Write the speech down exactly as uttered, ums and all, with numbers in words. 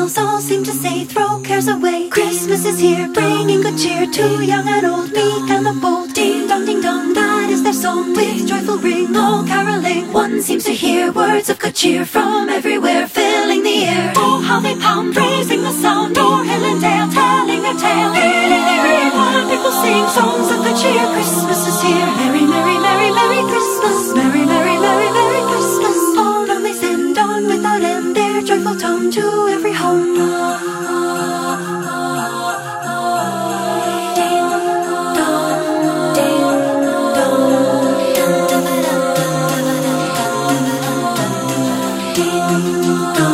bells all seem to say, throw cares away. Christmas is here, bringing good cheer to young and old, meek and the bold. Ding dong, ding dong, that is their song, with joyful ring, all caroling. One seems to hear words of good cheer from everywhere, filling the air. Oh, how they pound, raising the sound, o'er hill and dale, telling their tale. While people sing songs of good cheer, Christmas is here. Merry, merry, merry, merry Christmas. Merry, merry, merry, merry Christmas. On on they send on without end their joyful tone to every home. Ding dong, ding dong, ding dong.